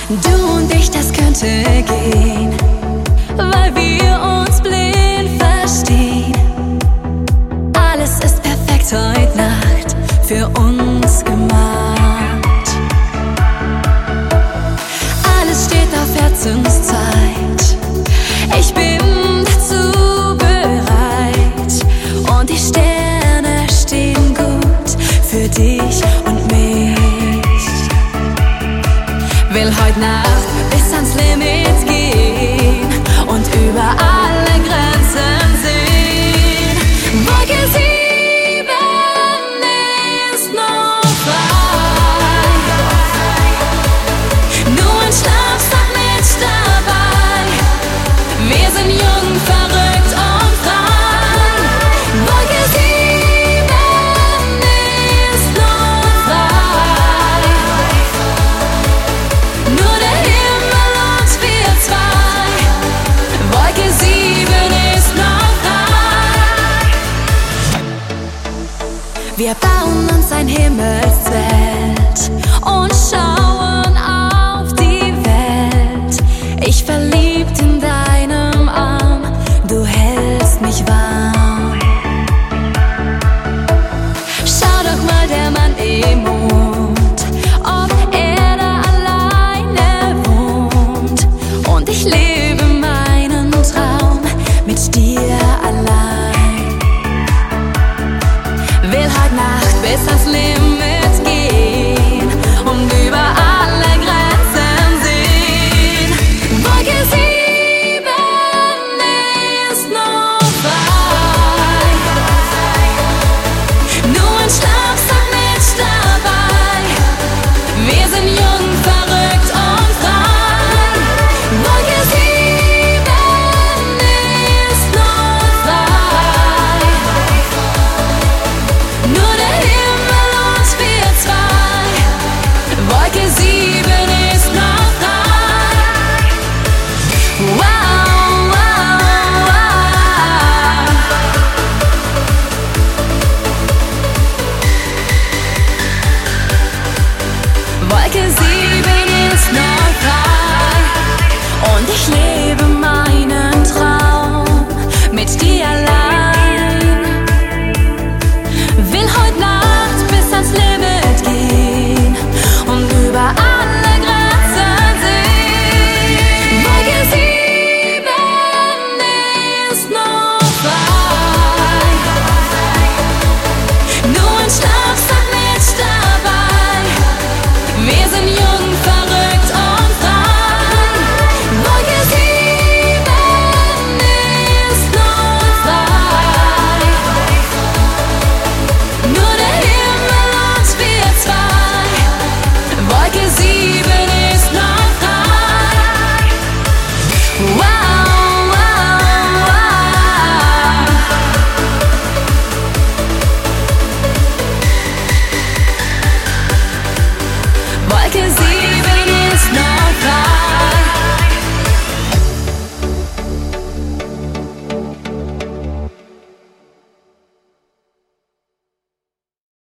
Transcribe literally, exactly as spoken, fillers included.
Du und ich, das könnte gehen, weil wir uns blind verstehen. Alles ist perfekt heute Nacht für uns gemacht. Alles steht auf Herzenszeit. Ich bin dazu bereit und die Sterne stehen gut für dich und mich. Will heute Nacht bis ans Limit gehen und über alle Grenzen sehen. Wolke sieben ist noch frei. Nur ein Schlafsack mit dabei. Wir sind jung, verrückt und frei. Wolke sieben ist noch frei. Nur der Himmel und wir zwei. Wolke sieben ist noch frei. Wir bauen uns ein Himmelszelt und schauen auf die Welt. Ich verliebt in deinem Arm, du hältst mich warm. Schau doch mal der Mann im Mond, ob er da alleine wohnt. Und ich lebe meinen Traum mit dir allein. Will heute Nacht bis ans Limit gehen und über alle Grenzen sehen. Wolke sieben ist noch frei. Nur ein Schlafsack mit dabei. Wir sind jung, verrückt und frei. Wolke sieben ist noch frei. Nur der Himmel und wir zwei. Wolke sieben ist noch frei. Wow, wow, wow. Wolke sieben ist noch frei. Und ich lebe meinen Traum mit dir allein. Will heute Nacht bis ans Limit gehen und über alle Grenzen sehen. Wolke sieben ist noch frei. Nur ein Schlafsack mit dabei. Wir sind jung, verrückt und frei. Wolke sieben ist noch frei. Nur der Himmel und wir zwei. Wolke sieben ist noch frei. Wow, wow, wow. Wolke sieben